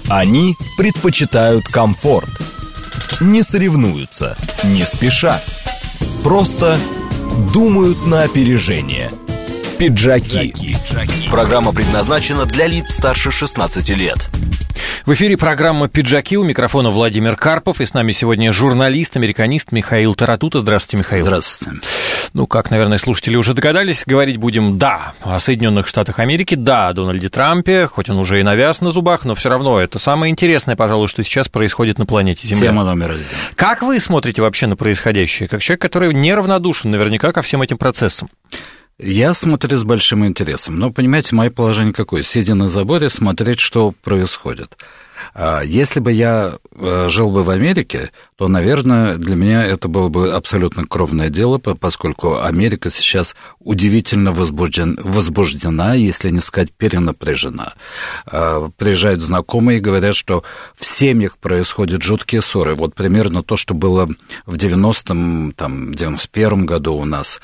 Они предпочитают комфорт. Не соревнуются, не спешат. Просто думают на опережение. Пиджаки. Программа предназначена для лиц старше 16 лет. В эфире программа «Пиджаки», у микрофона Владимир Карпов, и с нами сегодня журналист, американист Михаил Таратута. Здравствуйте, Михаил. Здравствуйте. Ну, как, наверное, слушатели уже догадались, говорить будем, да, о Соединенных Штатах Америки, да, о Дональде Трампе, хоть он уже и навяз на зубах, но все равно это самое интересное, пожалуй, что сейчас происходит на планете Земля. Тема номер один. Как вы смотрите вообще на происходящее, как человек, который неравнодушен наверняка ко всем этим процессам? Я смотрю с большим интересом. Но, понимаете, мое положение какое? Сидя на заборе, смотреть, что происходит. Если бы я жил бы в Америке, то, наверное, для меня это было бы абсолютно кровное дело, поскольку Америка сейчас удивительно возбуждена, если не сказать перенапряжена. Приезжают знакомые и говорят, что в семьях происходят жуткие ссоры. Вот примерно то, что было в 90-м, там, 91-м году у нас,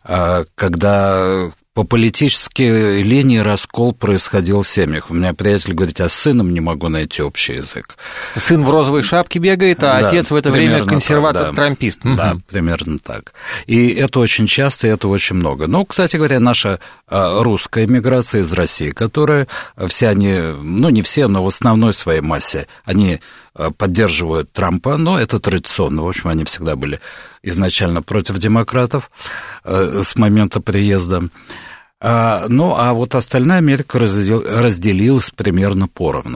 когда по политической линии раскол происходил в семьях. У меня приятель говорит, я с сыном не могу найти общий язык. Сын в розовой шапке бегает, а да, отец в это время консерватор-трампист. Да, примерно так. И это очень часто, и это очень много. Но, кстати говоря, наша русская миграция из России, которая все они, ну не все, но в основной своей массе, они поддерживают Трампа, но это традиционно. В общем, они всегда были изначально против демократов с момента приезда. Ну, а вот остальная Америка разделилась примерно поровну.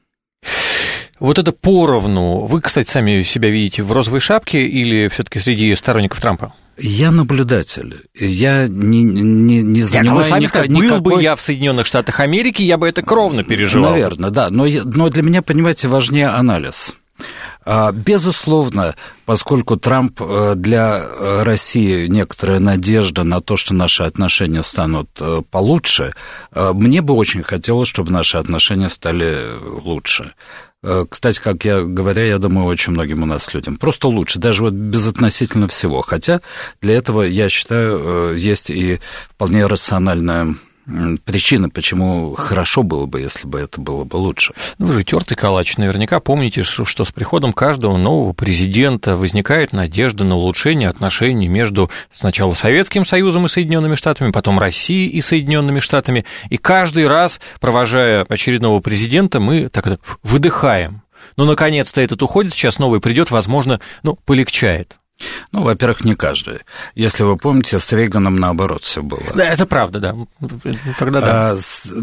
Вот это поровну. Вы, кстати, сами себя видите в розовой шапке или все-таки среди сторонников Трампа? Я наблюдатель. Я не занимаю вы сами сказали, был бы я в Соединенных Штатах Америки, я бы это кровно переживал. Наверное, да. Но для меня, понимаете, важнее анализ. Безусловно, поскольку Трамп для России некоторая надежда на то, что наши отношения станут получше, мне бы очень хотелось, чтобы наши отношения стали лучше. Кстати, как я говорю, я думаю, очень многим у нас людям просто лучше, даже вот безотносительно всего. Хотя для этого, я считаю, есть и вполне рациональная причина, почему хорошо было бы, если бы это было бы лучше. Вы же тёртый калач, наверняка помните, что с приходом каждого нового президента возникает надежда на улучшение отношений между сначала Советским Союзом и Соединенными Штатами, потом Россией и Соединенными Штатами, и каждый раз, провожая очередного президента, мы так это выдыхаем. Ну, наконец-то этот уходит, сейчас новый придет, возможно, полегчает. Ну, во-первых, не каждый. Если вы помните, с Рейганом наоборот все было. Да, это правда, да. Тогда да.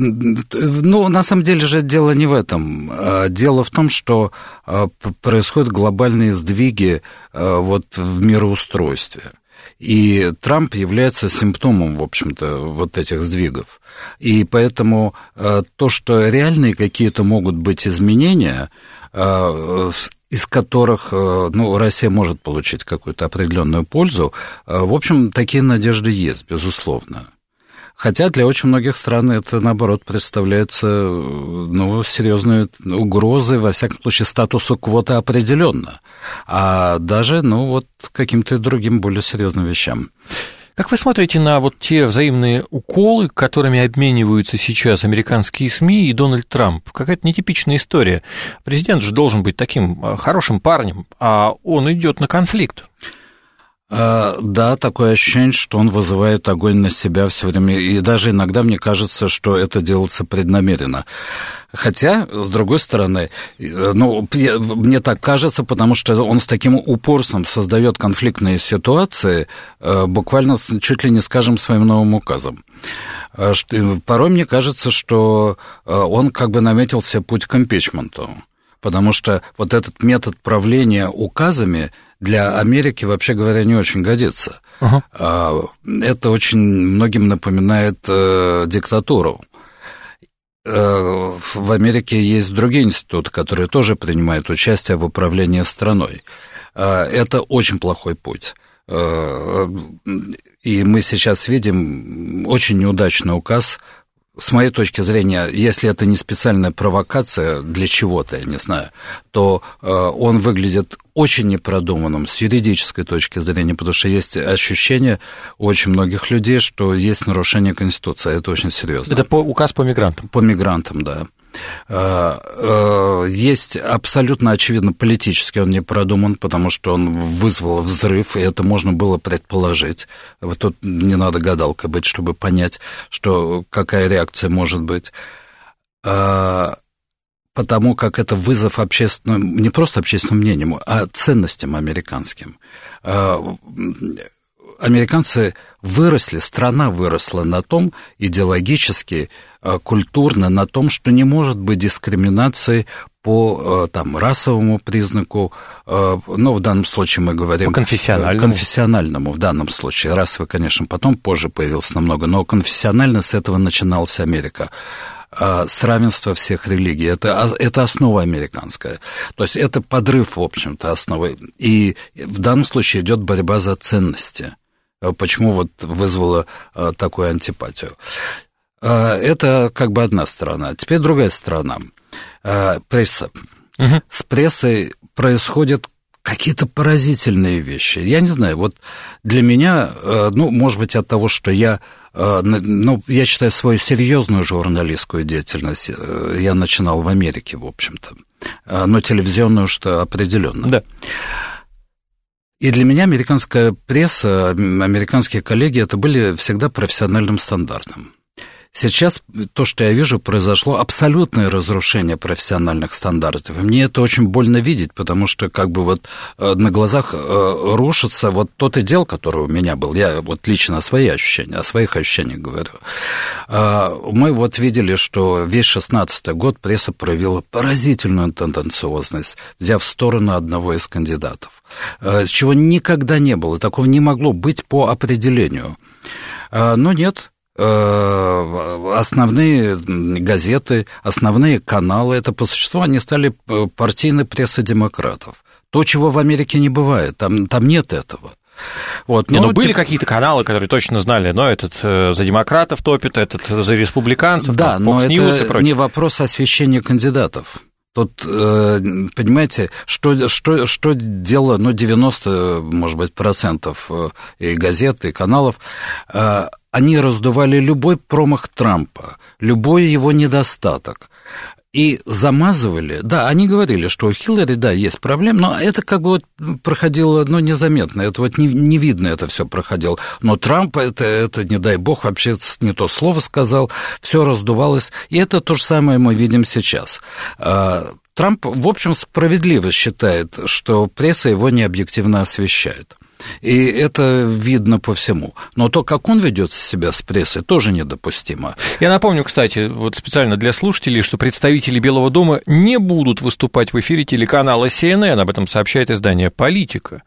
На самом деле же дело не в этом. Дело в том, что происходят глобальные сдвиги вот в мироустройстве. И Трамп является симптомом, в общем-то, вот этих сдвигов. И поэтому то, что реальные какие-то могут быть изменения, из которых, Россия может получить какую-то определенную пользу, в общем, такие надежды есть, безусловно. Хотя для очень многих стран это, наоборот, представляется, серьезной угрозой, во всяком случае, статусу квоты определенно, а даже, каким-то другим более серьезным вещам. Как вы смотрите на вот те взаимные уколы, которыми обмениваются сейчас американские СМИ и Дональд Трамп? Какая-то нетипичная история. Президент же должен быть таким хорошим парнем, а он идет на конфликт. Да, такое ощущение, что он вызывает огонь на себя все время, и даже иногда мне кажется, что это делается преднамеренно. Хотя, с другой стороны, мне так кажется, потому что он с таким упорством создает конфликтные ситуации, буквально чуть ли не, скажем, своим новым указом. Порой мне кажется, что он как бы наметил себе путь к импичменту, потому что вот этот метод правления указами для Америки, вообще говоря, не очень годится. Это очень многим напоминает диктатуру. В Америке есть другие институты, которые тоже принимают участие в управлении страной. Это очень плохой путь. И мы сейчас видим очень неудачный указ. С моей точки зрения, если это не специальная провокация для чего-то, я не знаю, то он выглядит очень непродуманным с юридической точки зрения, потому что есть ощущение у очень многих людей, что есть нарушение Конституции, это очень серьезно. Это указ по мигрантам? По мигрантам, да. Есть абсолютно очевидно политически он не продуман, потому что он вызвал взрыв, и это можно было предположить. Вот тут не надо гадалкой быть, чтобы понять, какая реакция может быть. Потому как это вызов общественному, не просто общественному мнению, а ценностям американским. Американцы страна выросла на том идеологически, культурно, на том, что не может быть дискриминации по расовому признаку, но в данном случае мы говорим... По конфессиональному в данном случае. Расовый, конечно, позже появился намного, но конфессионально с этого начиналась Америка. С равенства всех религий. Это основа американская. То есть это подрыв, в общем-то, основы. И в данном случае идет борьба за ценности. Почему вот вызвало такую антипатию? Это как бы одна сторона. Теперь другая сторона. Пресса. Угу. С прессой происходят какие-то поразительные вещи. Я не знаю, вот для меня, может быть, от того, что я считаю свою серьезную журналистскую деятельность, я начинал в Америке, в общем-то, но телевизионную, что определенно. Да. И для меня американская пресса, американские коллеги, это были всегда профессиональным стандартом. Сейчас то, что я вижу, произошло абсолютное разрушение профессиональных стандартов. И мне это очень больно видеть, потому что как бы вот на глазах рушится вот тот идеал, который у меня был. Я вот лично о своих ощущениях говорю. Мы вот видели, что весь 16-й год пресса проявила поразительную тенденциозность, взяв в сторону одного из кандидатов, чего никогда не было, такого не могло быть по определению. Но нет. Основные газеты, основные каналы, это по существу они стали партийной прессой демократов. То, чего в Америке не бывает, там нет этого. Вот, были какие-то каналы, которые точно знали, но этот за демократов топит, этот за республиканцев, да, Fox но News это и прочее. Не вопрос освещения кандидатов. Тут, понимаете, что дело, 90, может быть, процентов и газет, и каналов, они раздували любой промах Трампа, любой его недостаток. И замазывали, да, они говорили, что у Хиллари, да, есть проблемы, но это как бы вот проходило, незаметно, это вот не видно это все проходило. Но Трамп, это, не дай бог, вообще не то слово сказал, все раздувалось, и это то же самое мы видим сейчас. Трамп, в общем, справедливо считает, что пресса его необъективно освещает. И это видно по всему. Но то, как он ведет себя с прессой, тоже недопустимо. Я напомню, кстати, вот специально для слушателей, что представители Белого дома не будут выступать в эфире телеканала CNN, об этом сообщает издание «Политика».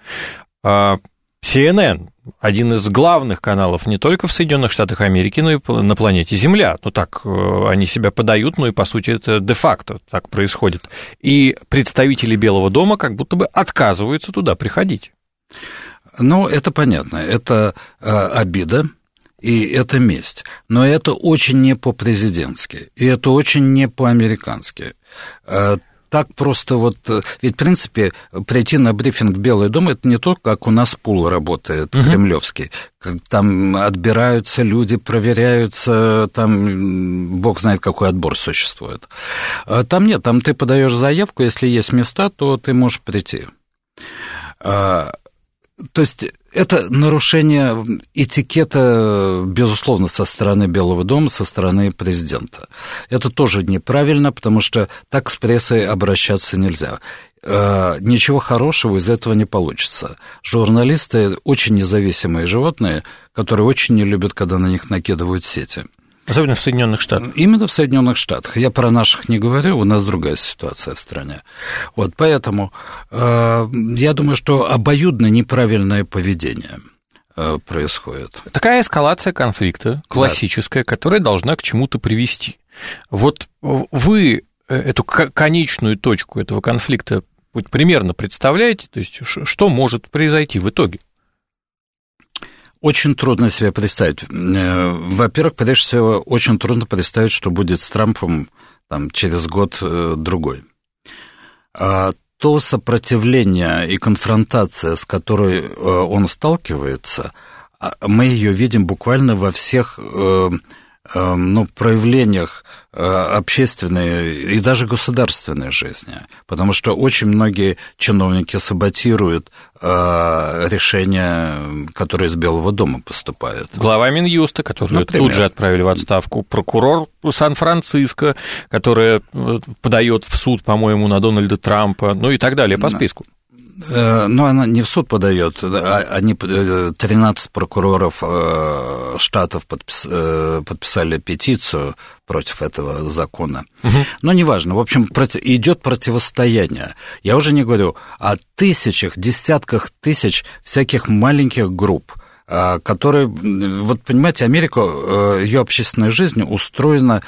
CNN – один из главных каналов не только в Соединенных Штатах Америки, но и на планете Земля. Так они себя подают, и, по сути, это де-факто так происходит. И представители Белого дома как будто бы отказываются туда приходить. Это понятно, это обида и это месть, но это очень не по-президентски, и это очень не по-американски. Так просто ведь, в принципе, прийти на брифинг в Белый дом, это не то, как у нас пул работает, кремлевский. Там отбираются люди, проверяются, там бог знает, какой отбор существует. Там нет, там ты подаешь заявку, если есть места, то ты можешь прийти. То есть это нарушение этикета, безусловно, со стороны Белого дома, со стороны президента. Это тоже неправильно, потому что так с прессой обращаться нельзя. Ничего хорошего из этого не получится. Журналисты очень независимые животные, которые очень не любят, когда на них накидывают сети. Особенно в Соединенных Штатах. Именно в Соединенных Штатах. Я про наших не говорю, у нас другая ситуация в стране. Поэтому я думаю, что обоюдно неправильное поведение происходит. Такая эскалация конфликта, классическая, которая должна к чему-то привести. Вот вы эту конечную точку этого конфликта примерно представляете? То есть что может произойти в итоге? Очень трудно себе представить. Во-первых, прежде всего, очень трудно представить, что будет с Трампом через год-другой. То сопротивление и конфронтация, с которой он сталкивается, мы ее видим буквально во всех проявлениях общественной и даже государственной жизни, потому что очень многие чиновники саботируют решения, которые из Белого дома поступают. Глава Минюста, которую тут же отправили в отставку, прокурор Сан-Франциско, которая подает в суд, по-моему, на Дональда Трампа, и так далее по списку. Но она не в суд подает, они 13 прокуроров штатов подписали петицию против этого закона. Но неважно, в общем, идет противостояние. Я уже не говорю о тысячах, десятках тысяч всяких маленьких групп, которые, вот понимаете, Америка, ее общественная жизнь устроена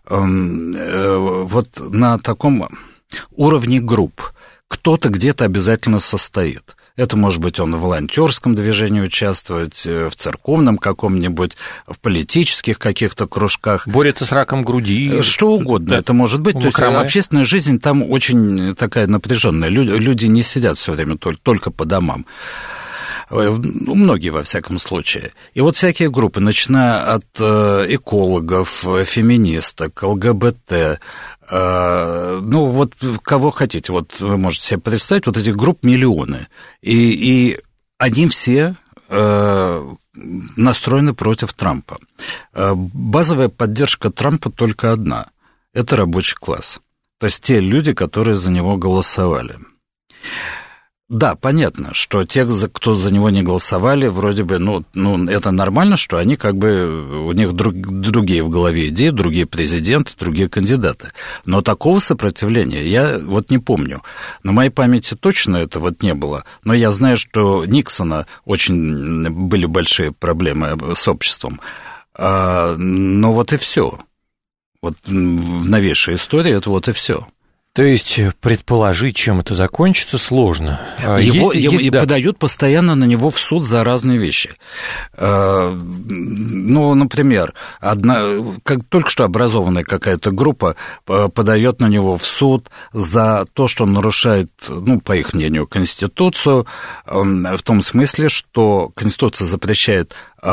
вот на таком уровне групп. Кто-то где-то обязательно состоит. Это может быть он в волонтерском движении участвовать, в церковном каком-нибудь, в политических каких-то кружках. Борется с раком груди. Что угодно это может быть. То есть общественная жизнь там очень такая напряженная. Люди не сидят все время только по домам. Многие, во всяком случае. И вот всякие группы, начиная от экологов, феминисток, ЛГБТ, вот кого хотите, вот вы можете себе представить, вот этих групп миллионы, и они все настроены против Трампа. Базовая поддержка Трампа только одна – это рабочий класс, то есть те люди, которые за него голосовали. Да, понятно, что те, кто за него не голосовали, вроде бы, это нормально, что они у них другие в голове идеи, другие президенты, другие кандидаты. Но такого сопротивления я вот не помню. На моей памяти точно это вот не было, но я знаю, что Никсона очень были большие проблемы с обществом. Но вот и все. Вот в новейшей истории это вот и все. То есть предположить, чем это закончится, сложно. Подают постоянно на него в суд за разные вещи. Например, только что образованная какая-то группа подает на него в суд за то, что он нарушает, по их мнению, Конституцию, в том смысле, что Конституция запрещает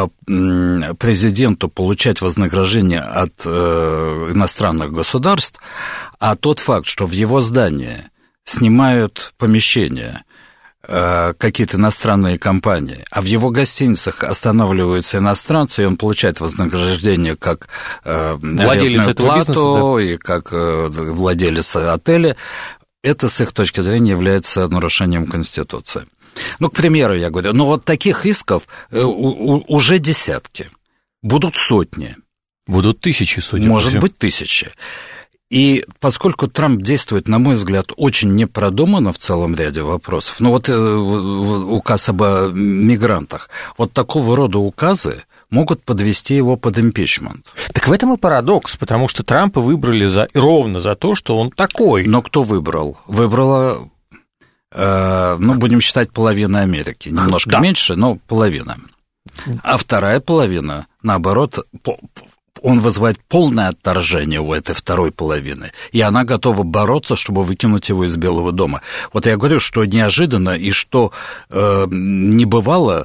президенту получать вознаграждение от иностранных государств, а тот факт, что в его здании снимают помещения какие-то иностранные компании, а в его гостиницах останавливаются иностранцы, и он получает вознаграждение как владелец этого бизнеса, и как владелец отеля, это с их точки зрения является нарушением Конституции. К примеру, я говорю, вот таких исков уже десятки, будут сотни. Будут тысячи, судя по всему. Может быть, тысячи. И поскольку Трамп действует, на мой взгляд, очень непродуманно в целом ряде вопросов, указ об мигрантах, вот такого рода указы могут подвести его под импичмент. Так в этом и парадокс, потому что Трампа выбрали ровно за то, что он такой. Но кто выбрал? Выбрала, будем считать, половина Америки. Немножко меньше, но половина. А вторая половина, наоборот, он вызывает полное отторжение у этой второй половины, и она готова бороться, чтобы выкинуть его из Белого дома. Вот я говорю, что неожиданно и что не бывало,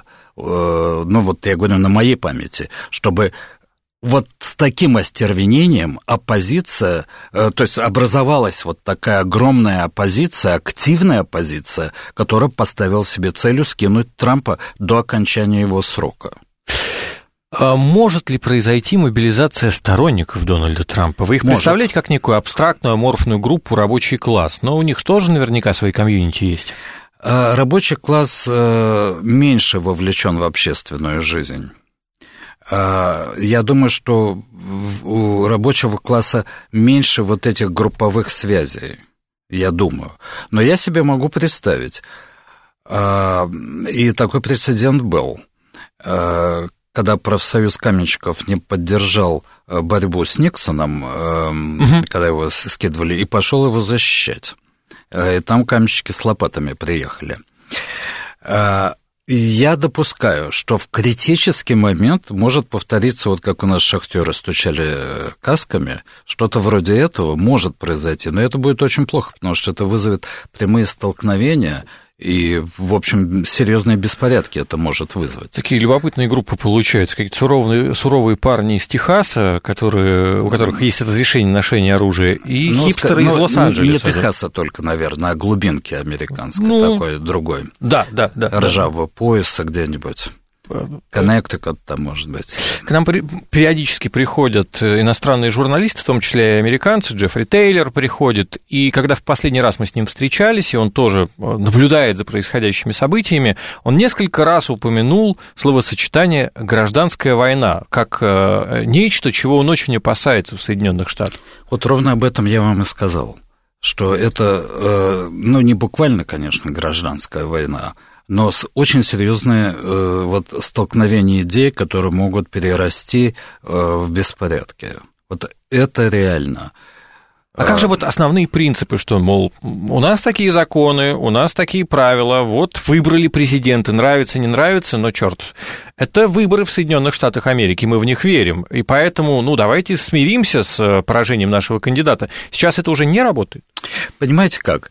я говорю на моей памяти, чтобы вот с таким остервенением оппозиция, то есть образовалась вот такая огромная оппозиция, активная оппозиция, которая поставила себе целью скинуть Трампа до окончания его срока. Может ли произойти мобилизация сторонников Дональда Трампа? Вы их представляете как некую абстрактную, аморфную группу, рабочий класс, но у них тоже наверняка свои комьюнити есть. Рабочий класс меньше вовлечен в общественную жизнь. Я думаю, что у рабочего класса меньше вот этих групповых связей, я думаю. Но я себе могу представить, и такой прецедент был, когда профсоюз каменщиков не поддержал борьбу с Никсоном, когда его скидывали, и пошел его защищать. И там каменщики с лопатами приехали. Я допускаю, что в критический момент может повториться, вот как у нас шахтеры стучали касками, что-то вроде этого может произойти, но это будет очень плохо, потому что это вызовет прямые столкновения, И, в общем, серьезные беспорядки это может вызвать. Такие любопытные группы получаются, какие-то суровые парни из Техаса, у которых есть разрешение ношения оружия, и хипстеры из Лос-Анджелеса. Не Техаса только, наверное, а глубинки американской, такой другой. Да. Ржавого пояса где-нибудь. Коннектикут там, может быть. К нам периодически приходят иностранные журналисты, в том числе и американцы, Джеффри Тейлор приходит, и когда в последний раз мы с ним встречались, и он тоже наблюдает за происходящими событиями, он несколько раз упомянул словосочетание «гражданская война» как нечто, чего он очень опасается в Соединенных Штатах. Вот ровно об этом я вам и сказал, что это, не буквально, конечно, гражданская война, но очень серьезные столкновения идей, которые могут перерасти в беспорядки. Вот это реально. А как же вот основные принципы, что, мол, у нас такие законы, у нас такие правила, вот выбрали президента, нравится, не нравится, но черт, это выборы в Соединенных Штатах Америки, мы в них верим, и поэтому, давайте смиримся с поражением нашего кандидата. Сейчас это уже не работает. Понимаете как?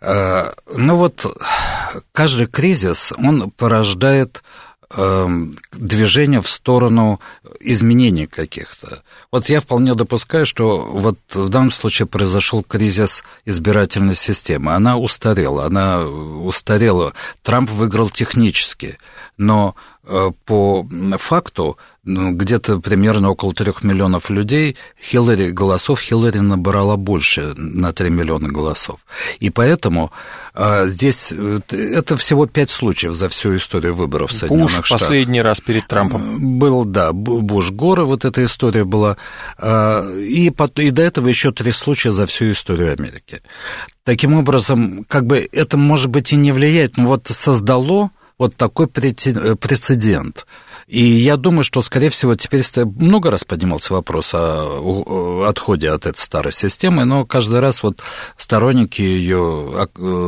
Каждый кризис, он порождает движение в сторону изменений каких-то. Вот я вполне допускаю, что вот в данном случае произошел кризис избирательной системы. Она устарела. Трамп выиграл технически, но по факту где-то примерно около 3 миллионов людей Хиллари набрала больше на 3 миллиона голосов. И поэтому здесь это всего 5 случаев за всю историю выборов в Соединенных Штатах. Последний раз перед Трампом. Был, Буш-Горы, вот эта история была. И до этого еще 3 случая за всю историю Америки. Таким образом, это, может быть, и не влияет, но создало вот такой прецедент. И я думаю, что, скорее всего, теперь много раз поднимался вопрос о отходе от этой старой системы, но каждый раз сторонники ее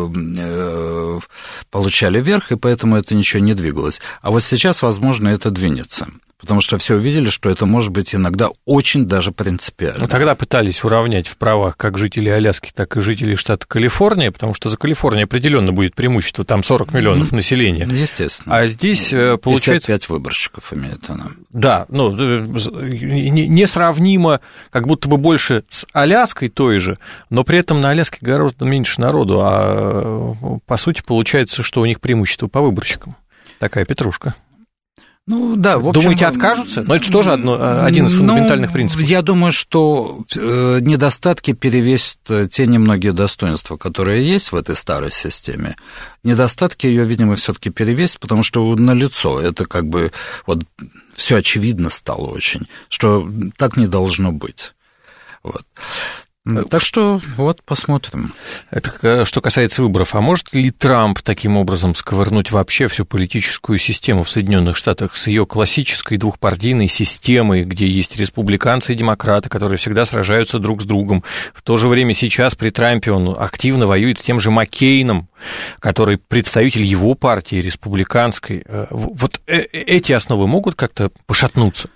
получали верх, и поэтому это ничего не двигалось. А вот сейчас, возможно, это двинется. Потому что все увидели, что это может быть иногда очень даже принципиально. Тогда пытались уравнять в правах как жителей Аляски, так и жителей штата Калифорния, потому что за Калифорнией определенно будет преимущество, там 40 миллионов населения. Естественно. А здесь получается... 55 выборщиков имеет она. Да, несравнимо, как будто бы больше с Аляской той же, но при этом на Аляске гораздо меньше народу, а по сути получается, что у них преимущество по выборщикам. Такая петрушка. Да, в общем... Думаете, откажутся? Но это же тоже один из фундаментальных принципов. Я думаю, что недостатки перевесят те немногие достоинства, которые есть в этой старой системе. Недостатки ее, видимо, все-таки перевесят, потому что налицо. Это все очевидно стало очень, что так не должно быть. Так что посмотрим. Это что касается выборов. А может ли Трамп таким образом сковырнуть вообще всю политическую систему в Соединенных Штатах с ее классической двухпартийной системой, где есть республиканцы и демократы, которые всегда сражаются друг с другом? В то же время сейчас при Трампе он активно воюет с тем же Маккейном, который представитель его партии, республиканской. Вот эти основы могут как-то пошатнуться?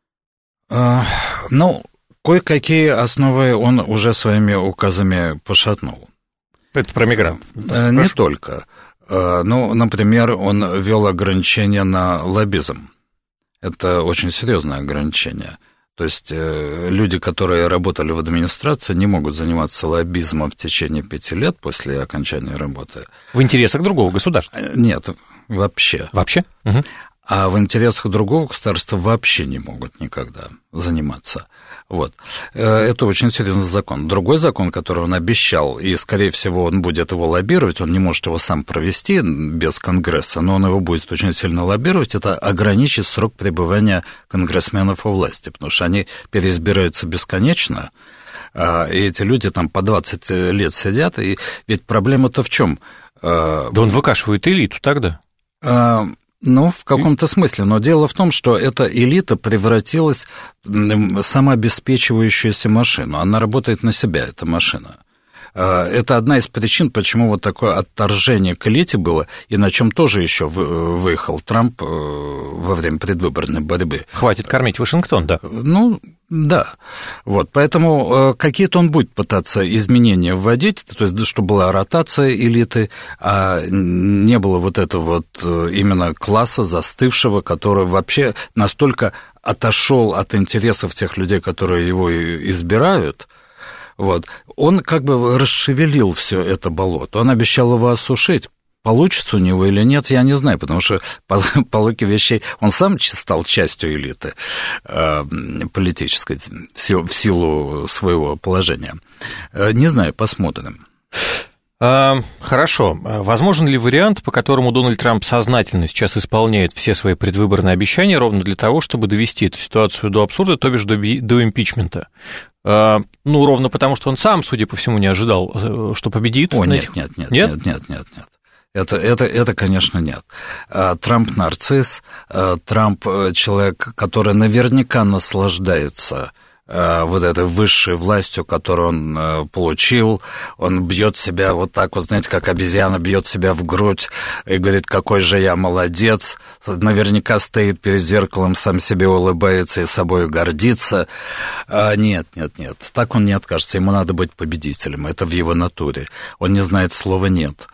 Кое-какие основы он уже своими указами пошатнул. Это про мигрантов? Не только. Например, он ввел ограничения на лоббизм. Это очень серьезное ограничение. То есть люди, которые работали в администрации, не могут заниматься лоббизмом в течение 5 лет после окончания работы. В интересах другого государства? Нет, вообще. Вообще? Угу. А в интересах другого государства вообще не могут никогда заниматься. Это очень серьезный закон. Другой закон, который он обещал, и, скорее всего, он будет его лоббировать, он не может его сам провести без Конгресса, но он его будет очень сильно лоббировать, это ограничить срок пребывания конгрессменов у власти, потому что они переизбираются бесконечно, и эти люди там по 20 лет сидят, и ведь проблема-то в чем? Да он выкашивает элиту тогда. В каком-то смысле, но дело в том, что эта элита превратилась в самообеспечивающуюся машину. Она работает на себя, эта машина. Это одна из причин, почему вот такое отторжение к элите было, и на чем тоже еще выехал Трамп во время предвыборной борьбы. Хватит кормить Вашингтон, да? Ну, да. Вот, поэтому какие-то он будет пытаться изменения вводить, то есть, чтобы была ротация элиты, а не было вот этого вот именно класса застывшего, который вообще настолько отошел от интересов тех людей, которые его избирают. Вот. Он как бы расшевелил все это болото. Он обещал его осушить. Получится у него или нет, я не знаю, потому что по логике вещей он сам стал частью элиты политической в силу своего положения. Не знаю, посмотрим. Хорошо. Возможен ли вариант, по которому Дональд Трамп сознательно сейчас исполняет все свои предвыборные обещания ровно для того, чтобы довести эту ситуацию до абсурда, то бишь до импичмента? Ну, ровно потому, что он сам, судя по всему, не ожидал, что победит. О, нет. Это, конечно, нет. Трамп нарцисс, Трамп человек, который наверняка наслаждается вот этой высшей властью, которую он получил. Он бьет себя вот так вот, знаете, как обезьяна бьет себя в грудь и говорит, какой же я молодец. Наверняка стоит перед зеркалом, сам себе улыбается и собой гордится. Нет. Так он не откажется. Ему надо быть победителем. Это в его натуре. Он не знает слова «нет».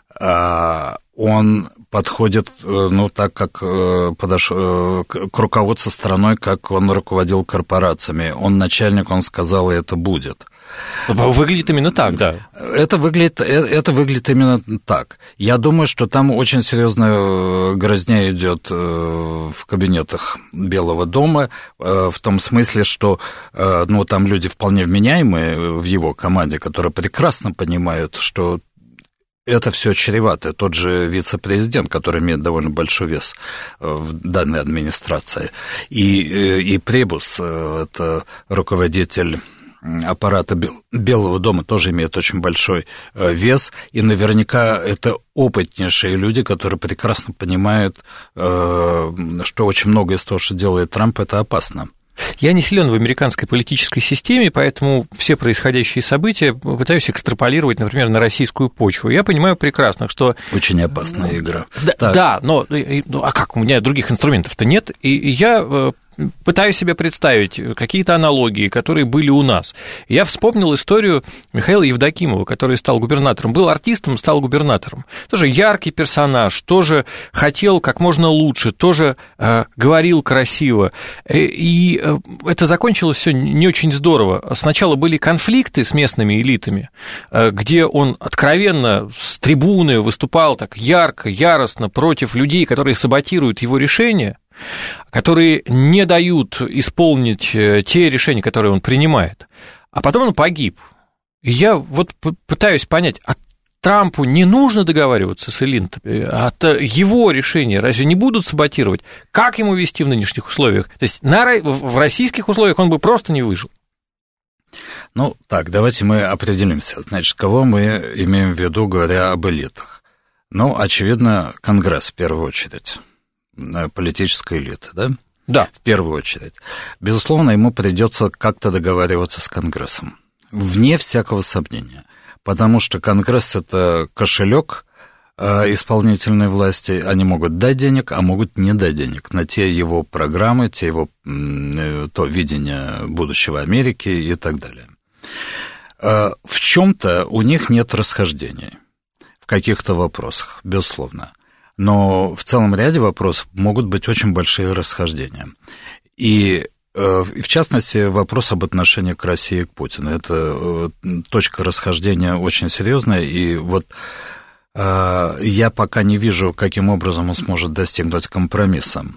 Он подходит, ну, так, как подошел к руководству страной, как он руководил корпорациями. Он начальник, он сказал, и это будет. Выглядит именно так, да. Это выглядит именно так. Я думаю, что там очень серьезная грозня идет в кабинетах Белого дома, в том смысле, что ну, там люди вполне вменяемые в его команде, которые прекрасно понимают, что это все чревато. Тот же вице-президент, который имеет довольно большой вес в данной администрации, и Пребус, это руководитель аппарата Белого дома, тоже имеет очень большой вес, и наверняка это опытнейшие люди, которые прекрасно понимают, что очень многое из того, что делает Трамп, это опасно. Я не силен в американской политической системе, поэтому все происходящие события пытаюсь экстраполировать, например, на российскую почву. Я понимаю прекрасно, что... Очень опасная игра. Да, но а как? У меня других инструментов-то нет, и я пытаюсь себе представить какие-то аналогии, которые были у нас. Я вспомнил историю Михаила Евдокимова, который стал губернатором. Был артистом, стал губернатором. Тоже яркий персонаж, тоже хотел как можно лучше, тоже говорил красиво. И это закончилось все не очень здорово. Сначала были конфликты с местными элитами, где он откровенно с трибуны выступал так ярко, яростно против людей, которые саботируют его решения, которые не дают исполнить те решения, которые он принимает. А потом он погиб. И я вот пытаюсь понять, а Трампу не нужно договариваться с элитами, от его решения разве не будут саботировать? Как ему вести в нынешних условиях? То есть в российских условиях он бы просто не выжил. Ну, так, давайте мы определимся. Значит, кого мы имеем в виду, говоря об элитах? Ну, очевидно, Конгресс в первую очередь. Политической элиты, да? Да. В первую очередь. Безусловно, ему придется как-то договариваться с Конгрессом. Вне всякого сомнения. Потому что Конгресс – это кошелек исполнительной власти. Они могут дать денег, а могут не дать денег на те его программы, те его, то видение будущего Америки и так далее. В чем-то у них нет расхождений. В каких-то вопросах, безусловно. Но в целом ряде вопросов могут быть очень большие расхождения. И в частности, вопрос об отношении к России и к Путину. Это точка расхождения очень серьезная, и вот я пока не вижу, каким образом он сможет достигнуть компромисса.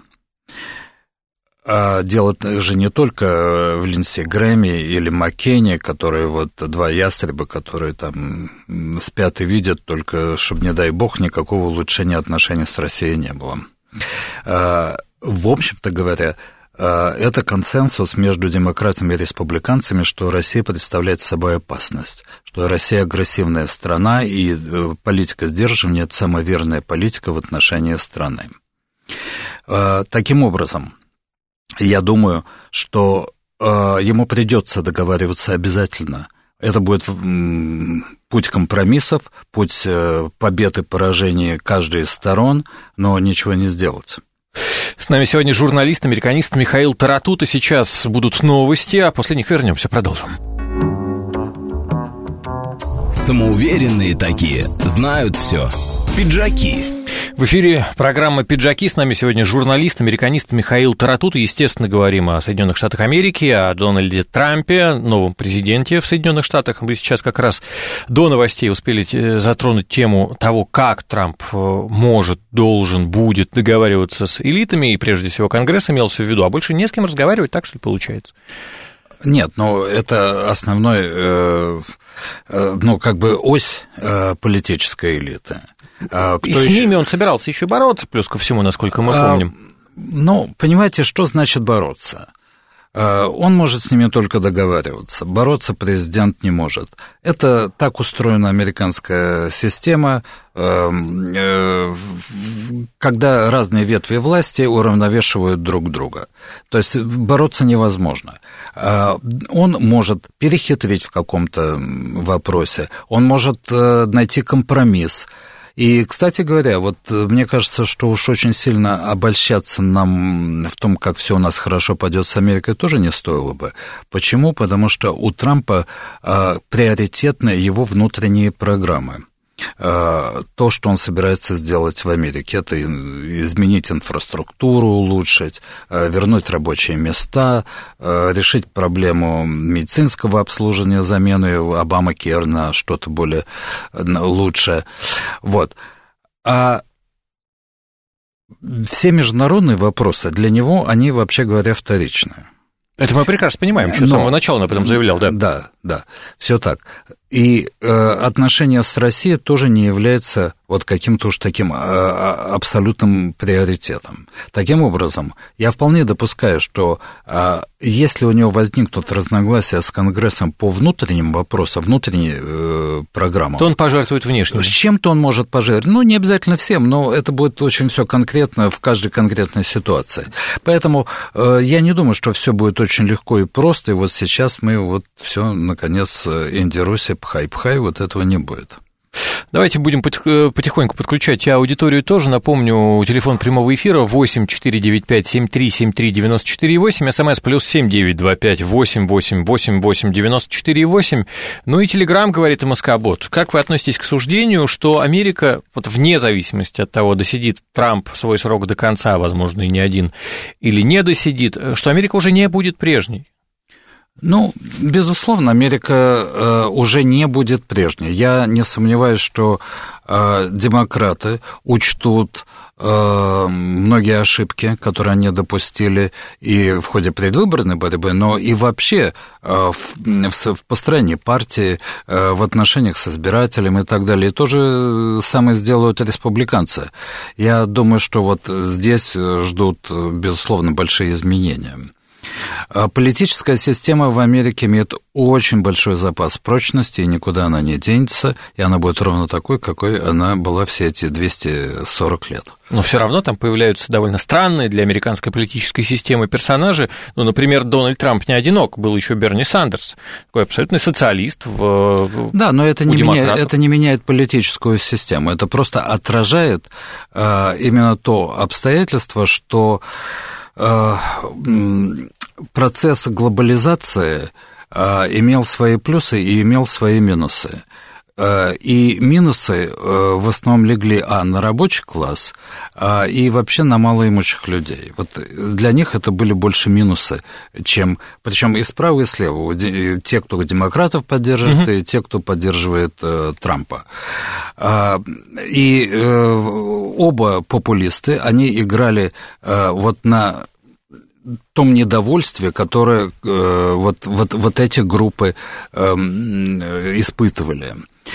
Дело же не только в Линдси Грэме или Маккейне, которые вот два ястреба, которые там спят и видят, только чтобы, не дай бог, никакого улучшения отношений с Россией не было. В общем-то говоря, это консенсус между демократами и республиканцами, что Россия представляет собой опасность, что Россия агрессивная страна, и политика сдерживания – это самая верная политика в отношении страны. Таким образом, я думаю, что ему придется договариваться обязательно Это будет путь компромиссов, путь побед и поражений каждой из сторон, но ничего не сделать. С нами сегодня журналист, американист Михаил Таратута. Сейчас будут новости, а после них вернемся, продолжим. Самоуверенные такие, знают все. Пиджаки. В эфире программа «Пиджаки». С нами сегодня журналист, американист Михаил Таратута. Естественно, говорим о Соединенных Штатах Америки, о Дональде Трампе, новом президенте в Соединенных Штатах. Мы сейчас как раз до новостей успели затронуть тему того, как Трамп может, должен, будет договариваться с элитами, и прежде всего Конгресс имелся в виду, а больше не с кем разговаривать, так что ли, получается? Нет, но это основной, ось политической элиты. И с ними он собирался еще бороться, плюс ко всему, насколько мы помним. Понимаете, что значит бороться? Он может с ними только договариваться. Бороться президент не может. Это так устроена американская система, когда разные ветви власти уравновешивают друг друга. То есть бороться невозможно. Он может перехитрить в каком-то вопросе, он может найти компромисс. И, кстати говоря, вот мне кажется, что уж очень сильно обольщаться нам в том, как все у нас хорошо пойдет с Америкой, тоже не стоило бы. Почему? Потому что у Трампа приоритетны его внутренние программы. То, что он собирается сделать в Америке, это изменить инфраструктуру, улучшить, вернуть рабочие места, решить проблему медицинского обслуживания, замены Обама-Кер на что-то более лучшее. Вот. А все международные вопросы для него, они, вообще говоря, вторичные. Это мы прекрасно понимаем, еще с самого начала он об этом заявлял, да? Да, все так. И отношения с Россией тоже не являются вот каким-то уж таким абсолютным приоритетом. Таким образом, я вполне допускаю, что если у него возникнут разногласия с Конгрессом по внутренним вопросам, внутренним программам, то он пожертвует внешним. С чем-то он может пожертвовать. Не обязательно всем, но это будет очень все конкретно в каждой конкретной ситуации. Поэтому я не думаю, что все будет очень легко и просто, и вот сейчас мы вот все, наконец, Инди-Руси, пхай-пхай, вот этого не будет. Давайте будем потихоньку подключать аудиторию тоже. Напомню, телефон прямого эфира 8-495-7373-94-8, СМС +7 925 888 94-8. Ну и Телеграм, говорит МСК-бот. Как вы относитесь к суждению, что Америка, вот вне зависимости от того, досидит Трамп свой срок до конца, возможно, и не один, или не досидит, что Америка уже не будет прежней? Безусловно, Америка уже не будет прежней. Я не сомневаюсь, что демократы учтут многие ошибки, которые они допустили и в ходе предвыборной борьбы, но и вообще в построении партии, в отношениях с избирателем и так далее. И то же самое сделают республиканцы. Я думаю, что вот здесь ждут, безусловно, большие изменения. Политическая система в Америке имеет очень большой запас прочности, и никуда она не денется, и она будет ровно такой, какой она была все эти 240 лет. Но все равно там появляются довольно странные для американской политической системы персонажи. Например, Дональд Трамп не одинок, был еще Берни Сандерс, такой абсолютный социалист. Да, но это не меняет политическую систему, это просто отражает именно то обстоятельство, что процесс глобализации имел свои плюсы и имел свои минусы. И минусы в основном легли на рабочий класс и вообще на малоимущих людей. Вот для них это были больше минусы, чем... Причем и справа, и слева. Те, кто демократов поддерживает, и те, кто поддерживает Трампа. И оба популисты, они играли вот на том недовольстве, которое вот эти группы испытывали.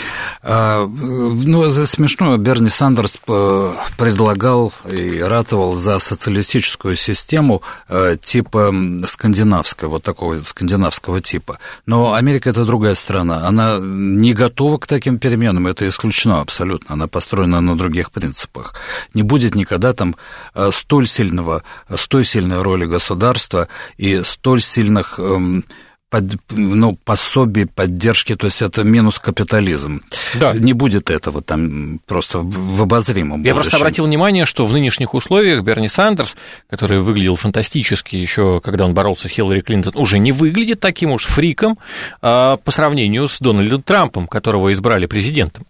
Смешно, Берни Сандерс предлагал и ратовал за социалистическую систему типа скандинавского, вот такого скандинавского типа. Но Америка – это другая страна, она не готова к таким переменам, это исключено абсолютно, она построена на других принципах. Не будет никогда там столь сильной роли государства и столь сильных пособий, поддержки, то есть это минус капитализм. Да. Не будет этого там просто в обозримом будущем. Я просто обратил внимание, что в нынешних условиях Берни Сандерс, который выглядел фантастически еще, когда он боролся с Хиллари Клинтон, уже не выглядит таким уж фриком по сравнению с Дональдом Трампом, которого избрали президентом.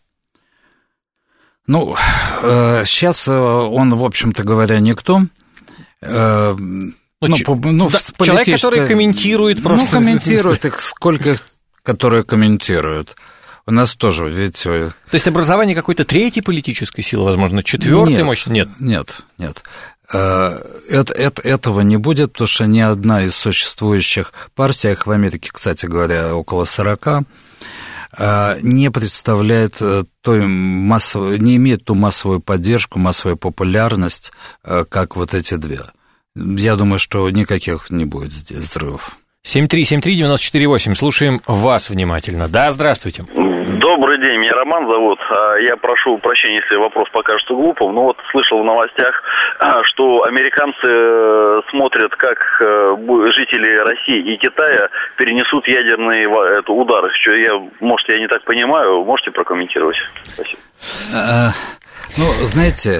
Сейчас он, в общем-то говоря, никто. Человек, который комментирует просто... комментирует их, сколько которые комментируют. У нас тоже, видите... То есть образование какой-то третьей политической силы, возможно, четвертой мощи? Нет. Этого не будет, потому что ни одна из существующих партий, их в Америке, кстати говоря, около 40, не представляет не имеет ту массовую поддержку, массовую популярность, как вот эти две. Я думаю, что никаких не будет здесь взрывов. 7373948, слушаем вас внимательно. Да, здравствуйте. Добрый день, меня Роман зовут. Я прошу прощения, если вопрос покажется глупым, но вот слышал в новостях, что американцы смотрят, как жители России и Китая перенесут ядерные удары. Может, я не так понимаю, можете прокомментировать? Спасибо. Знаете,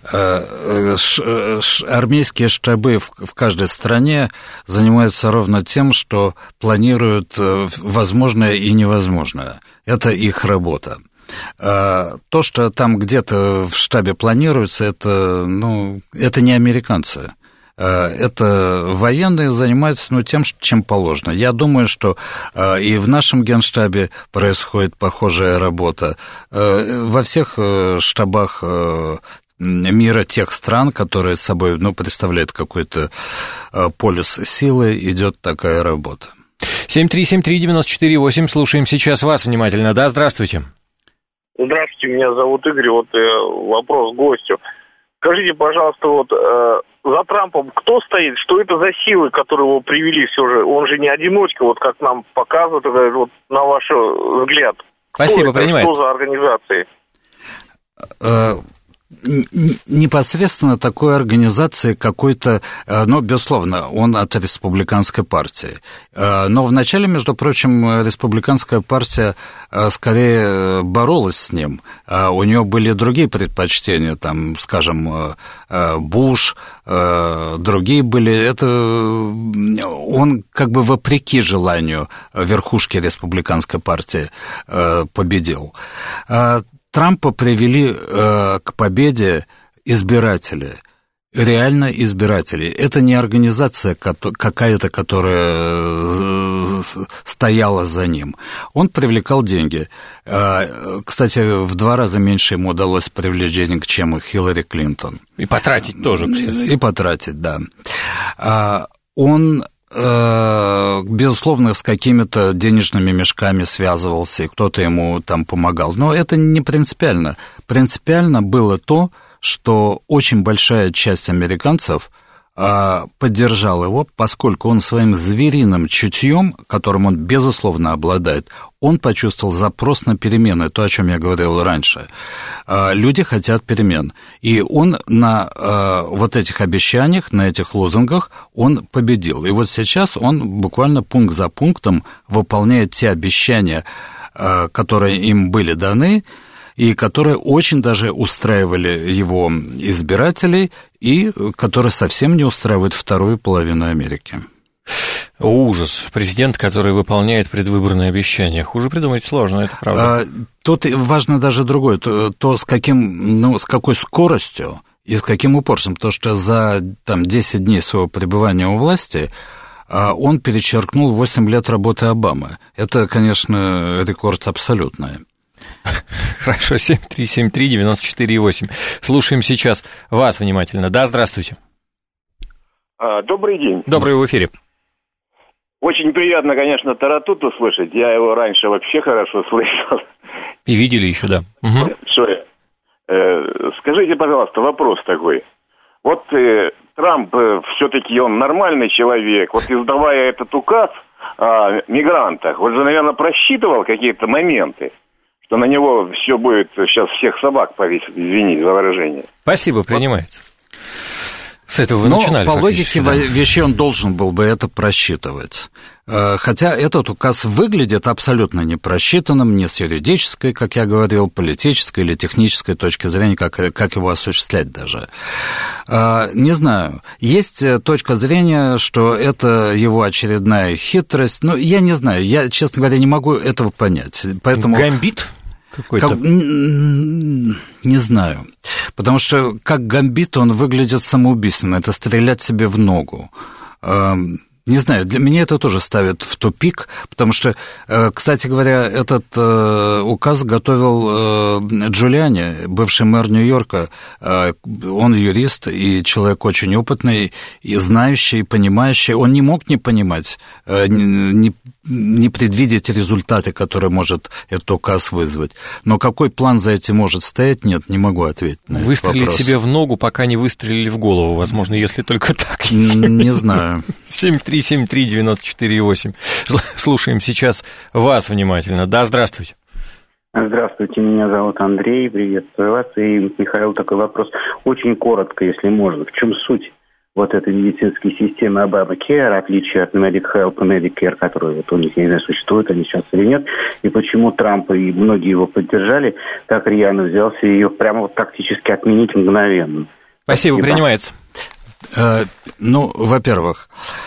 армейские штабы в каждой стране занимаются ровно тем, что планируют возможное и невозможное. Это их работа. То, что там где-то в штабе планируется, это не американцы. Это военные занимаются тем, чем положено. Я думаю, что и в нашем генштабе происходит похожая работа. Во всех штабах мира тех стран, которые собой представляют какой-то полюс силы, идет такая работа. 7373948, слушаем сейчас вас внимательно. Да, здравствуйте. Здравствуйте, меня зовут Игорь. Вопрос гостю. Скажите, пожалуйста, за Трампом кто стоит? Что это за силы, которые его привели все же? Он же не одиночка, как нам показывают, на ваш взгляд. Спасибо, принимается. Что за организации? Непосредственно такой организации какой-то, безусловно, он от республиканской партии. Но вначале, между прочим, республиканская партия скорее боролась с ним. У нее были другие предпочтения, там, скажем, Буш, другие были. Это он как бы вопреки желанию верхушки республиканской партии победил. Трампа привели к победе избиратели, реально избиратели. Это не организация какая-то, которая стояла за ним. Он привлекал деньги. Кстати, в 2 раза меньше ему удалось привлечь денег, чем Хиллари Клинтон. И потратить тоже, кстати. И потратить, да. Он... безусловно, с какими-то денежными мешками связывался, и кто-то ему там помогал. Но это не принципиально. Принципиально было то, что очень большая часть американцев поддержал его, поскольку он своим звериным чутьем, которым он, безусловно, обладает, он почувствовал запрос на перемены, то, о чем я говорил раньше. Люди хотят перемен. И он на вот этих обещаниях, на этих лозунгах, он победил. И вот сейчас он буквально пункт за пунктом выполняет те обещания, которые им были даны, и которые очень даже устраивали его избирателей, и которые совсем не устраивают вторую половину Америки. Ужас. Президент, который выполняет предвыборные обещания. Хуже придумать сложно, это правда. Тут важно даже другое, то с какой скоростью и с каким упорством, потому что за 10 дней своего пребывания у власти он перечеркнул 8 лет работы Обамы. Это, конечно, рекорд абсолютный. Хорошо, 7373948. Слушаем сейчас вас внимательно. Да, здравствуйте. Добрый день. Добрый, в эфире. Очень приятно, конечно, Таратуту слышать. Я его раньше вообще хорошо слышал. И видели еще, да. Угу. Скажите, пожалуйста, вопрос такой. Вот Трамп, все-таки он нормальный человек. Вот издавая этот указ о мигрантах, он же, наверное, просчитывал какие-то моменты, что на него все будет, сейчас всех собак повесить, извините за выражение. Спасибо, принимается. С этого вы начинали. Но по логике вещей он должен был бы это просчитывать. Хотя этот указ выглядит абсолютно непросчитанным, не с юридической, как я говорил, политической или технической точки зрения, как его осуществлять даже. Не знаю. Есть точка зрения, что это его очередная хитрость. Но я не знаю. Я, честно говоря, не могу этого понять. Поэтому... Гамбит? Какой-то? Не знаю. Потому что как гамбит он выглядит самоубийственно. Это стрелять себе в ногу. Не знаю, для меня это тоже ставит в тупик, потому что, кстати говоря, этот указ готовил Джулиани, бывший мэр Нью-Йорка. Он юрист и человек очень опытный, и знающий, и понимающий. Он не мог не понимать, не предвидеть результаты, которые может этот указ вызвать. Но какой план за этим может стоять, нет, не могу ответить на этот вопрос. Выстрелить себе в ногу, пока не выстрелили в голову, возможно, если только так. Не знаю. 7373948. Слушаем сейчас вас внимательно. Да, здравствуйте. Здравствуйте, меня зовут Андрей, приветствую вас. И, Михаил, такой вопрос. Очень коротко, если можно. В чем суть вот этой медицинской системы Obamacare, отличие от MediHealth и Medicare, которые вот у них, я не знаю, существуют они сейчас или нет, и почему Трамп и многие его поддержали, так рьяно взялся ее прямо вот практически отменить мгновенно. Спасибо, принимается. Во-первых,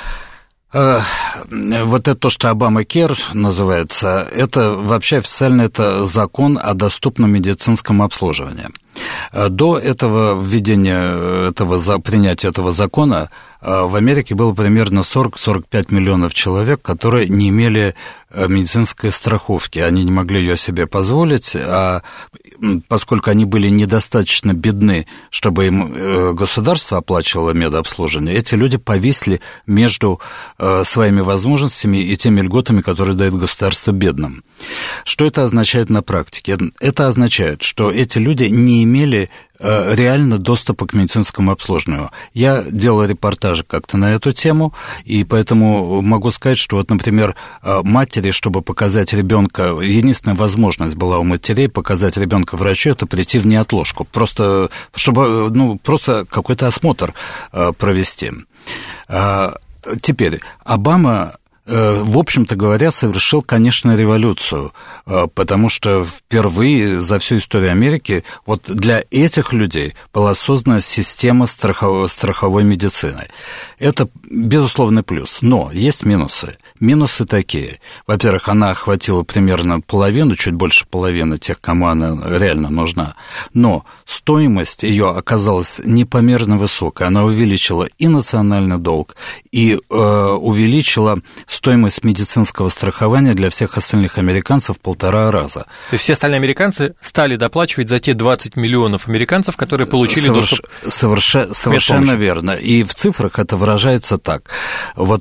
вот это то, что Obamacare называется, это вообще официально это закон о доступном медицинском обслуживании. До этого введения, принятия этого закона в Америке было примерно 40-45 миллионов человек, которые не имели медицинской страховки. Они не могли ее себе позволить, а поскольку они были недостаточно бедны, чтобы им государство оплачивало медобслуживание, эти люди повисли между своими возможностями и теми льготами, которые дает государство бедным. Что это означает на практике? Это означает, что эти люди не имели реально доступа к медицинскому обслуживанию. Я делал репортажи как-то на эту тему, и поэтому могу сказать, что вот, например, матери, чтобы показать ребенка, единственная возможность была у матерей показать ребенка врачу, это прийти в неотложку, просто чтобы просто какой-то осмотр провести. Теперь Обама, в общем-то говоря, совершил, конечно, революцию, потому что впервые за всю историю Америки вот для этих людей была создана система страховой медицины. Это безусловный плюс, но есть минусы. Минусы такие. Во-первых, она охватила примерно половину, чуть больше половины тех, кому она реально нужна, но стоимость ее оказалась непомерно высокой. Она увеличила и национальный долг, и увеличила стоимость медицинского страхования для всех остальных американцев в 1,5 раза. То есть все остальные американцы стали доплачивать за те 20 миллионов американцев, которые получили доступ совершенно верно. И в цифрах это выражается так. Вот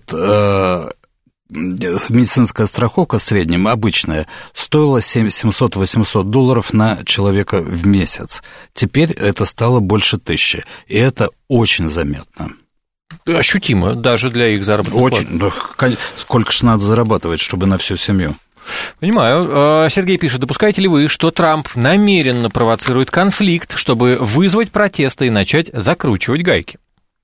медицинская страховка в среднем обычная стоила $700-800 на человека в месяц. Теперь это стало больше 1000, и это очень заметно. Ощутимо, даже для их заработной платы. Очень. Сколько же надо зарабатывать, чтобы на всю семью? Понимаю. Сергей пишет, допускаете ли вы, что Трамп намеренно провоцирует конфликт, чтобы вызвать протесты и начать закручивать гайки?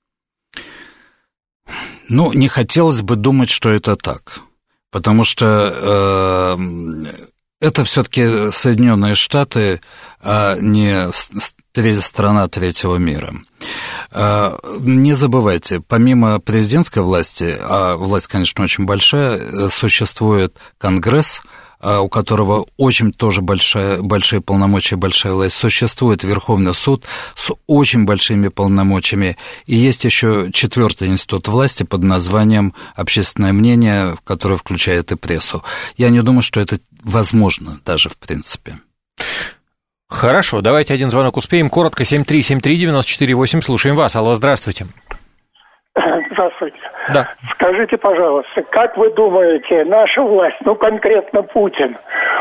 Не хотелось бы думать, что это так, потому что это все-таки Соединенные Штаты, а не страна третьего мира. Не забывайте, помимо президентской власти, а власть, конечно, очень большая, существует Конгресс, у которого очень тоже большие полномочия, большая власть, существует Верховный суд с очень большими полномочиями, и есть еще 4-й институт власти под названием «Общественное мнение», который включает и прессу. Я не думаю, что это возможно даже в принципе. Хорошо, давайте один звонок успеем. Коротко, 7373948, слушаем вас. Алло, здравствуйте. Здравствуйте. Да. Скажите, пожалуйста, как вы думаете, наша власть, конкретно Путин,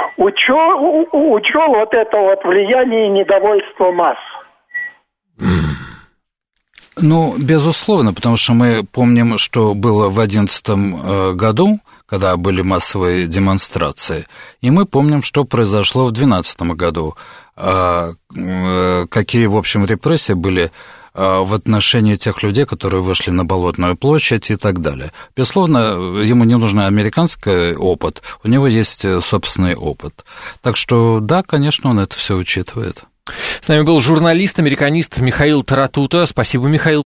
учел вот это вот влияние и недовольство масс? Безусловно, потому что мы помним, что было в 2011 году, когда были массовые демонстрации, и мы помним, что произошло в 2012 году, какие, в общем, репрессии были в отношении тех людей, которые вышли на Болотную площадь и так далее. Безусловно, ему не нужен американский опыт, у него есть собственный опыт. Так что, да, конечно, он это все учитывает. С нами был журналист, американист Михаил Таратута. Спасибо, Михаил.